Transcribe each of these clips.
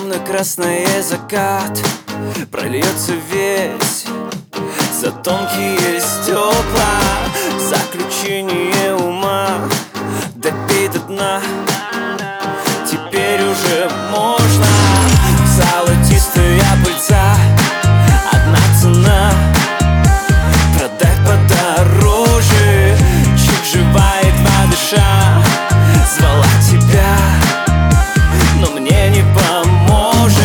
Темно-красный закат прольется весь за тонкие стекла. Заключение ума допей до дна. Теперь уже можно. Золотистая пыльца, одна цена. Продай подороже. Чик жива, едва дыша, звала тебя, но мне не поможет.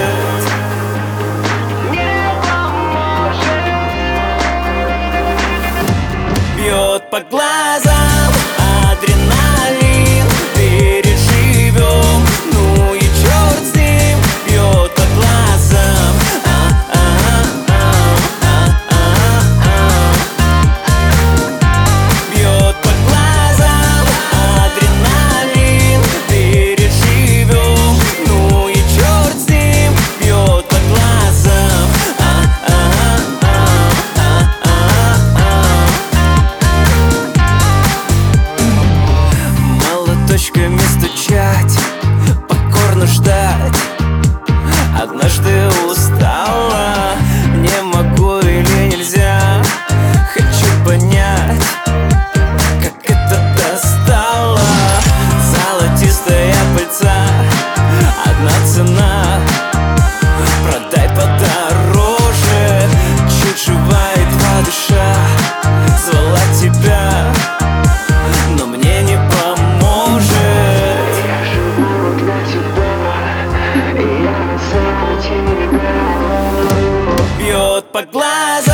Бьет по глазам адреналин, переживем, ну и черт с ним. Бьет по глазам, бьет по глазам адреналин, переживем, ну и черт с ним. Бьет по глазам, молоточками стучать, покорно ждать. Однажды устала, не могу или нельзя. Хочу понять, как это достало. Золотистая пыльца, одна цена. Продай подороже. Чуть жива, едва дыша, звала тебя, но мне не поможет. Я живу для тебя, и я за тебя. Бьет по глазам